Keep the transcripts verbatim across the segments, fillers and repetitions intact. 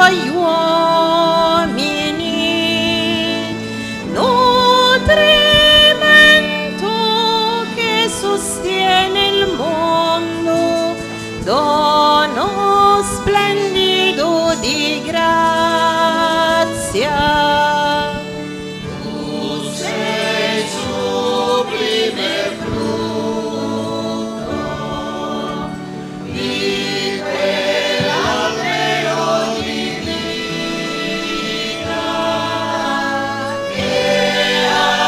tuoi uomini, nutrimento che sostiene il mondo, dono splendido di grazia. Tu sei sublime frutto di quell'albero di vita che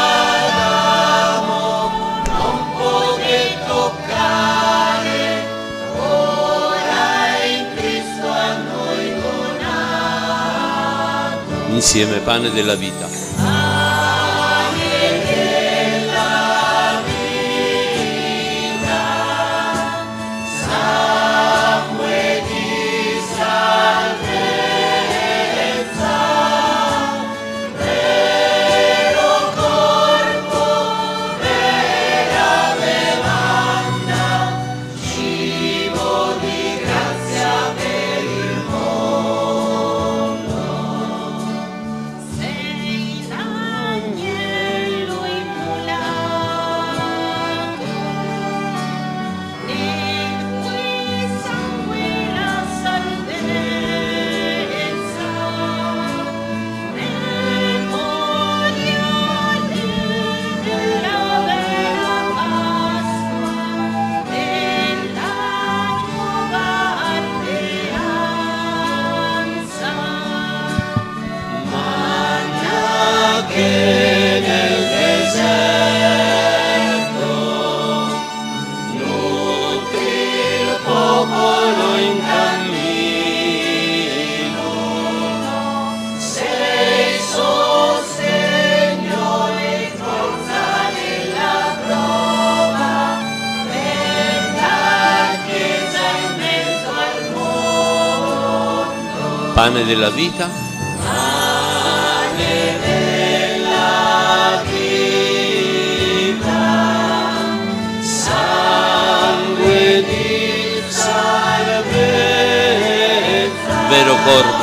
Adamo non poté toccare, ora in Cristo a noi donato. Insieme pane della vita. Sei l'agnello immolato, nel cui sangue la salvezza, memoriale della vera Pasqua, della nuova alleanza. Manna che nel deserto nutri il popolo in cammino, sei sostegno e forza nella prova per la Chiesa in mezzo al mondo. Pane della vita. Pane della vita, sangue di salvezza, Vero corpo